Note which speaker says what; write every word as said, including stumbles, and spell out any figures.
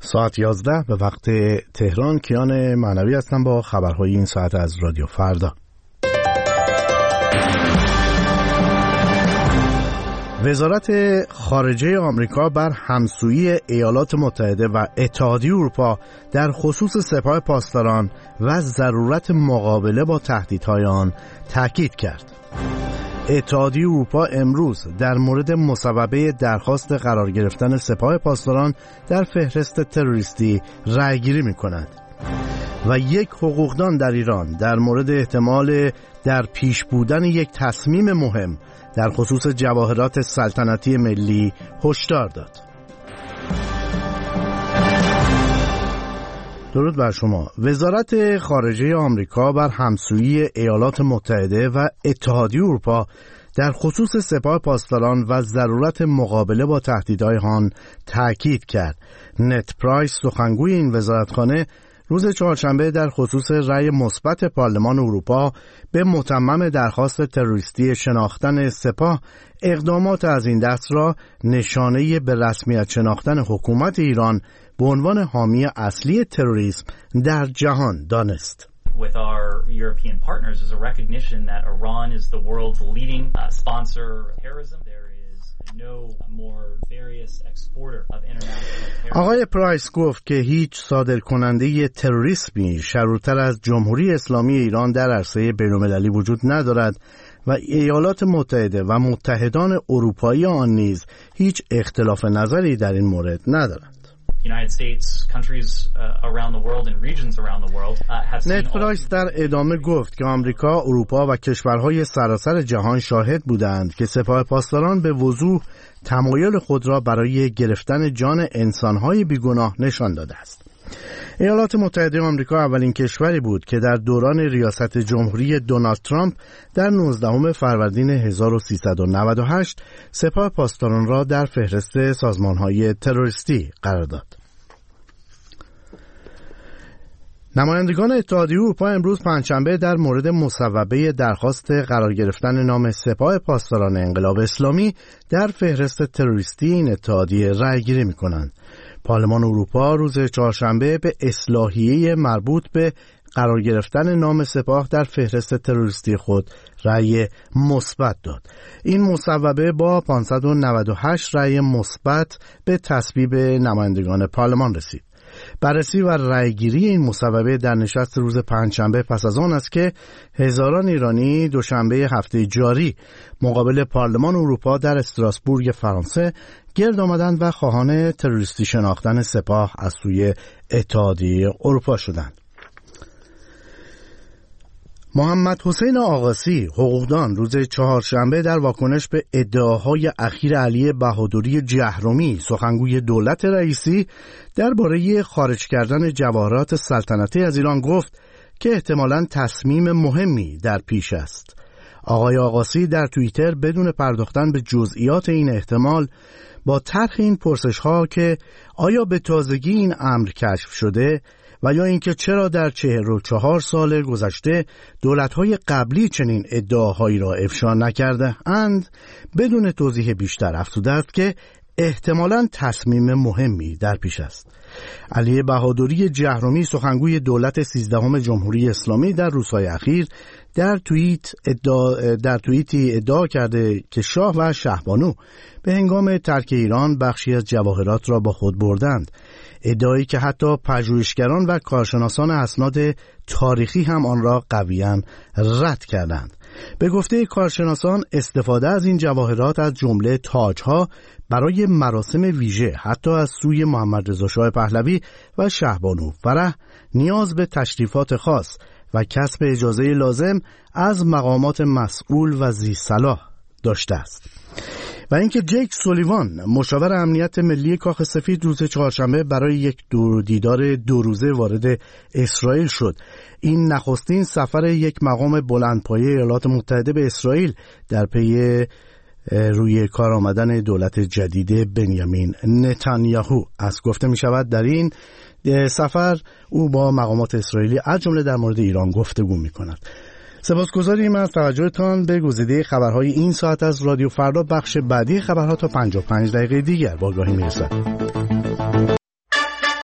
Speaker 1: ساعت یازده به وقت تهران. کیان معنوی هستم با خبرهای این ساعت از رادیو فردا. وزارت خارجه آمریکا بر همسویی ایالات متحده و اتحادیه اروپا در خصوص سپاه پاسداران و ضرورت مقابله با تهدیدهای آن تاکید کرد. اتحادیه اروپا امروز در مورد مصوبه درخواست قرار گرفتن سپاه پاسداران در فهرست تروریستی رأی‌گیری می‌کند و یک حقوقدان در ایران در مورد احتمال در پیش بودن یک تصمیم مهم در خصوص جواهرات سلطنتی ملی هشدار داد. درود بر شما. وزارت خارجه آمریکا بر همسویی ایالات متحده و اتحادیه اروپا در خصوص سپاه پاسداران و ضرورت مقابله با تهدیدهای آن تاکید کرد. نت پرایس، سخنگوی این وزارتخانه، روز چهارشنبه در خصوص رأی مثبت پارلمان اروپا به متمم درخواست تروریستی شناختن سپاه اقدامات از این دست را نشانه به رسمیت شناختن حکومت ایران به عنوان حامی اصلی تروریسم در جهان دانست.
Speaker 2: With our European partners is a recognition that Iran is the world's leading uh, sponsor of terrorism. There is no more various exporter of international terrorism.
Speaker 1: آقای پرایس گفت که هیچ صادرکننده تروریسمی شرورتر از جمهوری اسلامی ایران در عرصه بین‌المللی وجود ندارد و ایالات متحده و متحدان اروپایی آن نیز هیچ اختلاف نظری در این مورد ندارند.
Speaker 2: United States, countries uh, around the world and regions around the world uh, have seen.
Speaker 1: نت پرایس در ادامه گفت که آمریکا، اروپا و کشورهای سراسر جهان شاهد بودند که سپاه پاسداران به وضوح تمایل خود را برای گرفتن جان انسانهای بیگناه نشان داده است. ایالات متحده آمریکا اولین کشوری بود که در دوران ریاست جمهوری دونالد ترامپ در نوزدهم فروردین هزار و سیصد و نود و هشت سپاه پاسداران را در فهرست سازمان‌های تروریستی قرار داد. نمایندگان اتحادیه اروپا امروز پنجشنبه در مورد مصوبه درخواست قرار گرفتن نام سپاه پاسداران انقلاب اسلامی در فهرست تروریستی این اتحادیه رأی‌گیری می‌کنند. پارلمان اروپا روز چهارشنبه به اصلاحیه مربوط به قرار گرفتن نام سپاه در فهرست تروریستی خود رأی مثبت داد. این مصوبه با پانصد و نود و هشت رأی مثبت به تصویب نمایندگان پارلمان رسید. بررسی و رأیگیری این مصوبه در نشست روز پنجشنبه پس از آن است که هزاران ایرانی دوشنبه هفته جاری مقابل پارلمان اروپا در استراسبورگ فرانسه گرد آمدند و خواهان تروریستی شناختن سپاه از سوی اتحادیه اروپا شدند. محمد حسین آقاسی، حقوقدان، روز چهارشنبه در واکنش به ادعاهای اخیر علی بهادری جهرمی، سخنگوی دولت رئیسی، درباره خارج کردن جواهرات سلطنتی از ایران گفت که احتمالاً تصمیم مهمی در پیش است. آقای آقاسی در توییتر بدون پرداختن به جزئیات این احتمال با طرح این پرسش‌ها که آیا به تازگی این امر کشف شده و یا اینکه چرا در چهل و چهار سال گذشته دولت‌های قبلی چنین ادعاهایی را افشا نکرده اند، بدون توضیح بیشتر افزوده است که احتمالاً تصمیم مهمی در پیش است. علی بهادری جهرمی، سخنگوی دولت سیزدهم جمهوری اسلامی، در روزهای اخیر در توییت ادعا در توییتی ادعا کرده که شاه و شهبانو به هنگام ترک ایران بخشی از جواهرات را با خود بردند، ادعایی که حتی پژوهشگران و کارشناسان اسناد تاریخی هم آن را قویاً رد کردند. به گفته کارشناسان استفاده از این جواهرات از جمله تاج‌ها برای مراسم ویژه حتی از سوی محمد رضا شاه پهلوی و شهبانو فرح نیاز به تشریفات خاص و کسب اجازه لازم از مقامات مسئول و ذی صلاح داشته است. و اینکه جیک سولیوان، مشاور امنیت ملی کاخ سفید، روز چهارشنبه برای یک دور دیدار دو روزه وارد اسرائیل شد. این نخستین سفر یک مقام بلندپایه ایالات متحده به اسرائیل در پی روی کار آمدن دولت جدید بنیامین نتانیاهو است. گفته می شود در این سفر او با مقامات اسرائیلی از جمله در مورد ایران گفتگو می کند. سپاسگزاریم از توجهتان به گزیده خبرهای این ساعت از رادیو فردا. بخش بعدی خبرها تا پنجاه و پنج دقیقه دیگر با آگاهی میرسد.